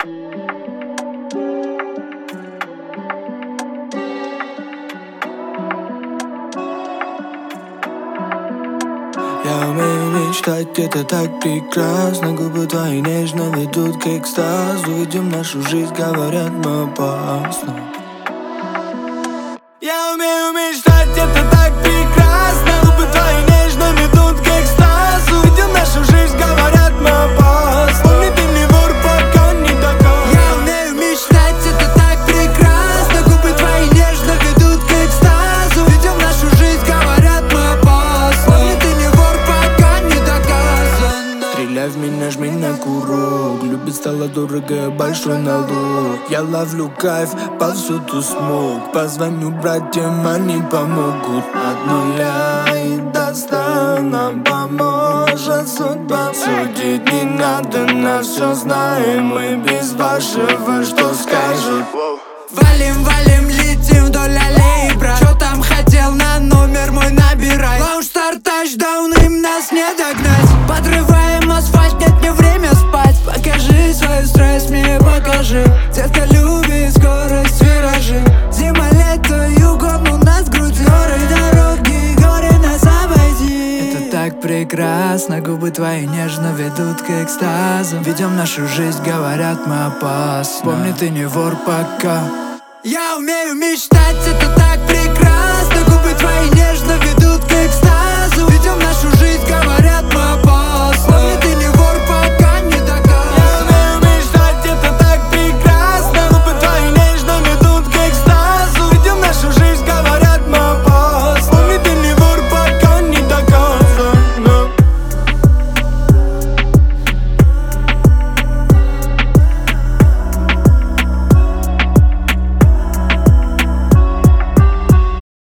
Я умею мечтать, это так прекрасно. Губы твои нежно ведут к экстазу. Ведем нашу жизнь, говорят, мы опасно. Я умею мечтать, это так прекрасно. Губы твои нежно ведут к экстазу. Ведем нашу жизнь, говорят, мы опасно. Помни, ты не вор, пока не докажешь. Я умею мечтать, это так прекрасно. Губы твои нежно ведут к экстазу. Ведем нашу жизнь, говорят, мы опасны. Помни, ты не вор, пока не доказано. Стреляй в меня, жми на курок. Любить стало дорого, большой налог. Я ловлю кайф, повсюду смог. Позвоню братьям, они помогут. От нуля и до 100 нам поможет судьба. Судить не надо, на все знаем. Мы без вашего, что скажут. Валим, валим, летим вдоль аллеи, брат. Чё там хотел, на номер мой набирай. Лаунж-старт, тачдаун, им нас не догнать. Подрываем асфальт, нет мне время спать. Покажи свою страсть, мне покажи. Детка любит скорость, виражи. Зима, лето, югом у нас грудь. Горы, дороги, горе нас обойди. Это так прекрасно, губы твои нежно ведут к экстазу. Ведем нашу жизнь, говорят, мы опасны. Помни, ты не вор пока. Я умею мечтать, это так прекрасно. Губы твои нежно ведут к экстазу. Ведем нашу жизнь, говорят, мы